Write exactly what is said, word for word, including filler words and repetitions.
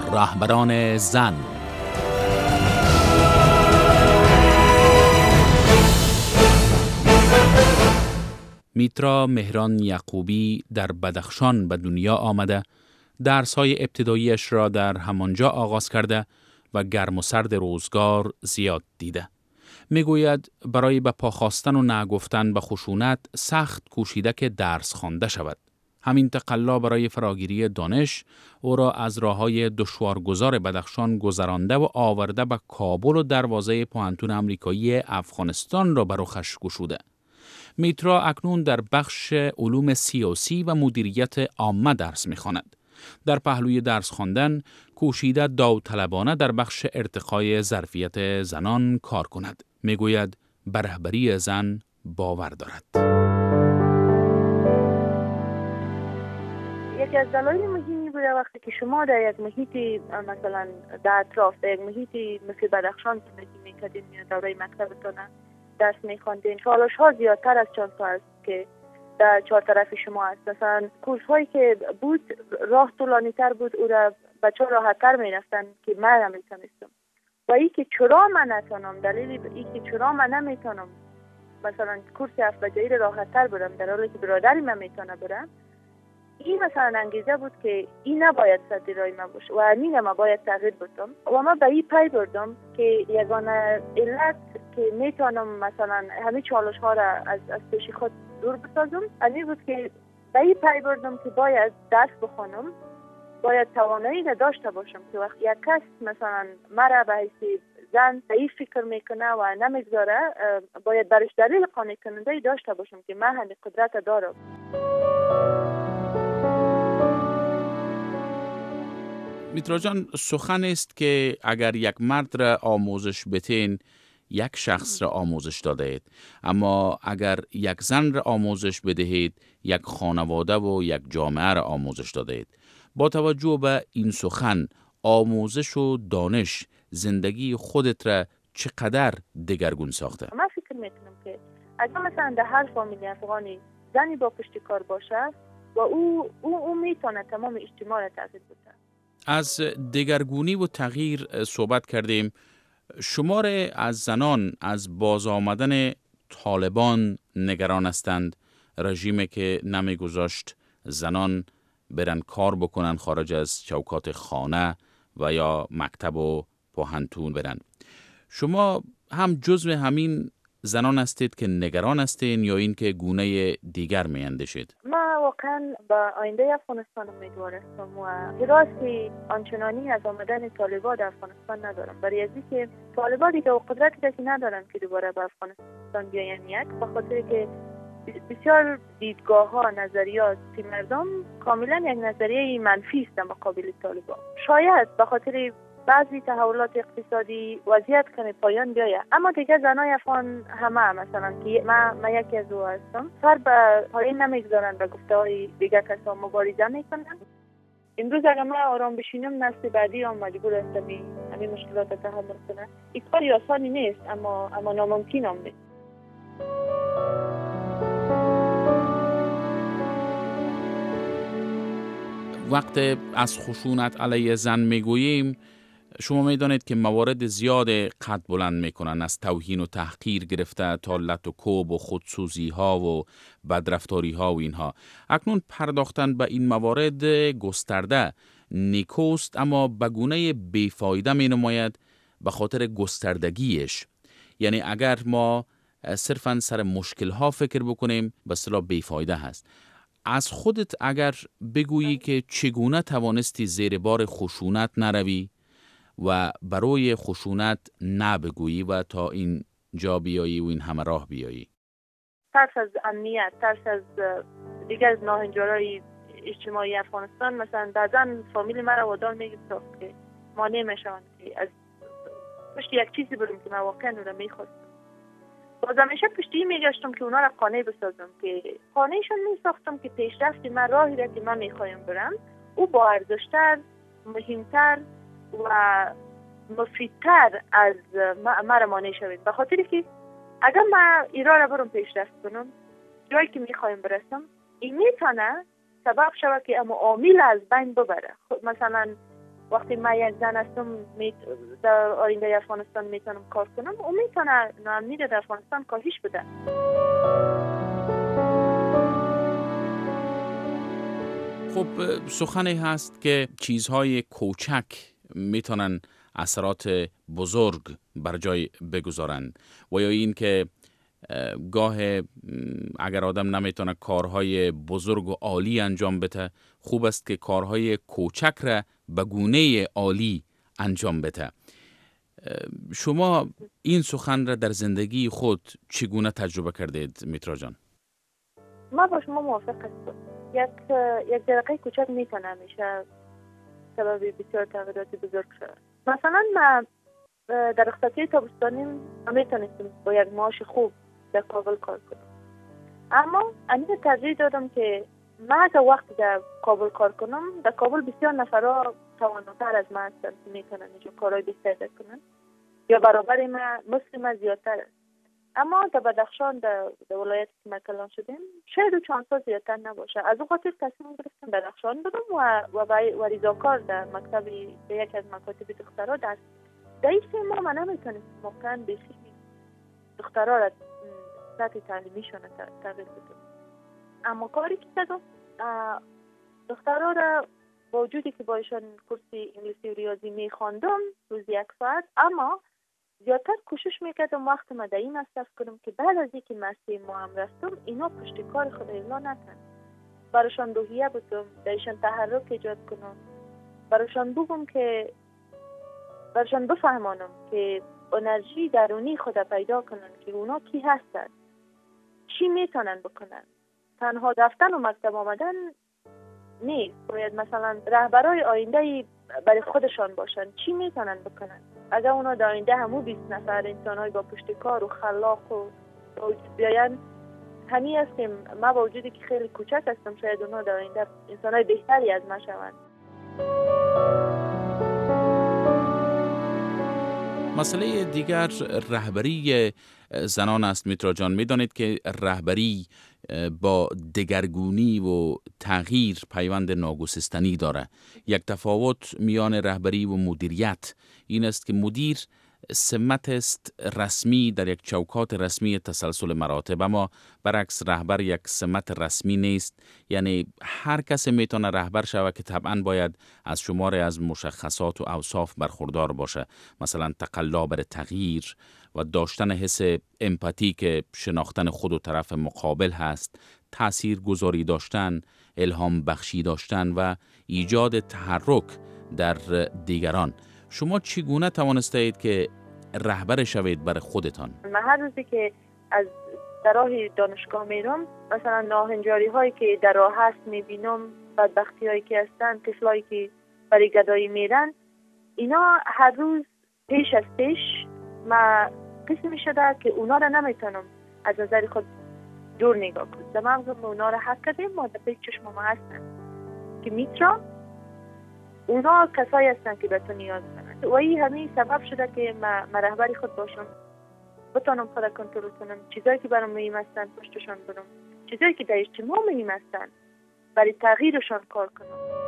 رهبران زن. میترا مهران یعقوبی در بدخشان به دنیا آمده، درس‌های ابتداییش را در همانجا آغاز کرده و گرم و سرد روزگار زیاد دیده. میگوید برای به پا خواستن و نگفتن به خشونت سخت کوشیده که درس خوانده شود. همین تقلا برای فراگیری دانش او را از راه‌های دشوارگذار بدخشان گذرانده و آورده به کابل و دروازه پوهنتون آمریکایی افغانستان را بر رخش گشوده. میترا اکنون در بخش علوم سیاسی و مدیریت عامه درس می‌خواند. در پهلوی درس خواندن کوشیده داوطلبانه در بخش ارتقای ظرفیت زنان کار کند. میگوید به رهبری زن باور دارد. یکی از دلایل مهمی بوده وقتی که شما در یک محیط مثلا در اطراف در یک محیط مثل بدخشان زندگی میکردین یا دوره مکتبتون درس میخواندین، چالش ها زیادتر از چند تا است که در چهار طرف شما است. مثلا کورس هایی که بود راه طولانی تر بود، او را بچه ها راحت تر میرفتن که من نمیتونستم. و ای که چرا من نتونم، دلیل ای که چرا من نمیتونم مثلا کورس هفت بجایی را راحت تر برم در حالی که برادری من میتونه برم، این مثلا انگیزه بود که این نباید سد رای من باشه و این ما باید تغییر بدم. و ما به این پی بردم که یگانه علت که میتونم مثلا همه چالش ها را از از پیش خود دور بسازم این بود که به این پی بردم که باید درس بخونم، باید توانایی داشته باشم که وقت یک کس مثلا مرا به حیث زن ضعیف فکر میکنه و نمیگذاره، باید برش دلیل قانع کننده داشته باشم که من همین قدرت دارم. میترا جان، سخن است که اگر یک مرد را آموزش بتین یک شخص را آموزش داده اید، اما اگر یک زن را آموزش بدهید یک خانواده و یک جامعه را آموزش داده اید. با توجه به این سخن، آموزش و دانش زندگی خودت را چقدر دگرگون ساخته؟ من فکر میکنم که اگر مثلا در هر فامیلی افغانی زنی با پشت کار باشه و او او, او میتونه تمام اجتماع را تغییر بده. از دگرگونی و تغییر صحبت کردیم. شمار از زنان از باز آمدن طالبان نگران هستند، رژیمی که نمیگذاشت زنان برن کار بکنن خارج از چوکات خانه و یا مکتب و پوهنتون برن. شما هم جزو همین زنان هستید که نگران هستین یا این که گونه دیگر می اندیشید؟ من واقعا به آینده افغانستان امیدوار هستم و حراسی آنچنانی از آمدن طالبان در افغانستان ندارم، برای ازی که طالبان دیگه و قدرتی که ندارن که دوباره به افغانستان بیاین، یک به خاطر که بسیار دیدگاه ها نظریات مردم کاملا یک نظریه منفی است مقابل طالبان. شاید به خاطر بعضی تحولات اقتصادی وضعیت کنه پایان بیایه، اما دیگه زنای افغان همه مثلا که من, من یکی از او هستم سر به پایین نمیگذارن، به گفته های دیگه کسا مبارزه میکنن. امروز اگر من آرام بشینم نسل بعدی هم مجبور هستم همین مشکلات تحمل کنه. این کاری آسانی نیست اما اما ناممکن هم نیست. وقت از خشونت علیه زن میگوییم، شما میدانید که موارد زیاد قد بلند میکنن، از توهین و تحقیر گرفته تا لط و کوب و خودسوزی ها و بدرفتاری ها و اینها. اکنون پرداختن به این موارد گسترده نیکوست، اما به گونه بیفایده می نماید به خاطر گستردگیش. یعنی اگر ما صرفاً سر مشکل ها فکر بکنیم به اصطلاح بیفایده هست. از خودت اگر بگویی که چگونه توانستی زیر بار خشونت نروی و برای خشونت نبگویی و تا این جا بیایی و این همه راه بیایی؟ ترس از امنیت، ترس از دیگر از ناهنجارهای اجتماعی افغانستان. مثلا بعضا فامیل مرا وادار میگفت که ما نمیشوند که از پشت یک چیزی بریم که من واقعا اون را میخواستم. باز همیشه پشتی میگشتم که اونا را قانع بسازم، که قانعشون میساختم که پیشرفت من راهی را که من میخوایم برم او با ارزشتر، مهمتر و مفیدتر از مرا مانع شوید. به خاطر که اگر من ایران را برم پیشرفت کنم جایی که میخوایم برسم، این میتونه سبب شود که اما عامل از بین ببره. مثلا وقتی من یک زن هستم می در آینده افغانستان میتونم کار کنم و میتونه ناامنی در افغانستان کاهش بده. خب سخنی هست که چیزهای کوچک میتونن اثرات بزرگ بر جای بگذارند و یا این که گاه اگر آدم نمیتونه کارهای بزرگ و عالی انجام بده، خوب است که کارهای کوچک را به گونه عالی انجام بده. شما این سخن را در زندگی خود چگونه تجربه کردید میترا جان؟ ما با شما موافق هستم. یک یک درقه کوچک میتونه همیشه سبب بسیار تغییرات بزرگ شود. مثلا من در رخصتی تابستانی میتونستم با یک معاش خوب در کابل کار کنم، اما امیه ترجیح دادم که من اگر وقتی در کابل کار کنم، در کابل بسیار نفرها تواناتر از من هستند که میتونن اینجا کارهای بیشتر کنن یا برابر من مثل من زیادتر است. اما در بدخشان در ولایتی که ما کلان شدیم شاید و چانس‌ها زیادتر نباشه. از اون خاطر تصمیم گرفتم بدخشان برم و و, و ریزاکار در مکتبی در یک از مکاتب دخترها درس. در این سه ماه من نمیتونم واقعا بخی دخترها را سطح تعلیمیشون تغییر بدم. اما کاری که کردم دخترها را با وجودی که با ایشان کورسی انگلیسی و ریاضی میخواندم روز یک ساعت، اما زیادتر کوشش میکردم وقت ما در این مصرف کنم که بعد از اینکه مسیح ما هم رفتم اینا پشت کار خود الا نکن. براشان روحیه بودم، درشان تحرک ایجاد کنم، براشان بگم که براشان بفهمانم که انرژی درونی خود پیدا کنن که اونا کی هستن، چی میتونن بکنن. تنها رفتن و مکتب آمدن نیست، باید مثلا رهبرای آینده برای خودشان باشن، چی میتونن بکنن. اگر اونا در آینده همو بیست نفر انسان‌های با پشت کار و خلاق و وجود بیاین، همین است که ما با وجودی که خیلی کوچک هستم شاید اونا در آینده انسان‌های بهتری از ما شوند. مسئله دیگر رهبری زنان است میترا جان. میدانید که رهبری با دگرگونی و تغییر پیوند ناگسستنی داره. یک تفاوت میان رهبری و مدیریت این است که مدیر سمت است رسمی در یک چوکات رسمی تسلسل مراتب، اما برعکس رهبر یک سمت رسمی نیست. یعنی هر کس میتونه رهبر شود که طبعا باید از شماره از مشخصات و اوصاف برخوردار باشه، مثلا تقلا بر تغییر و داشتن حس امپاتی که شناختن خود و طرف مقابل هست، تأثیر گذاری داشتن، الهام بخشی داشتن و ایجاد تحرک در دیگران. شما چگونه توانستید که رهبر شوید برای خودتان؟ من هر روزی که از در راه دانشگاه میرم، مثلا ناهنجاری هایی که در راه هست میبینم، بدبختی هایی که هستن، طفلایی که برای گدایی میرن، اینا هر روز پیش از پیش من قسمی شده که اونا را نمیتونم از نظر خود دور نگاه کنم. در مغزم اونا را حق کردیم، ما در پیش چشم ما هستن که میترا اونا کسایی هستن که به تو نیاز دارن و این همین سبب شده که من رهبری خود باشم، بتونم خود کنترل کنم، چیزایی که برام مهم هستن پشتشان برم، چیزایی که در اجتماع مهم هستن برای تغییرشان کار کنم.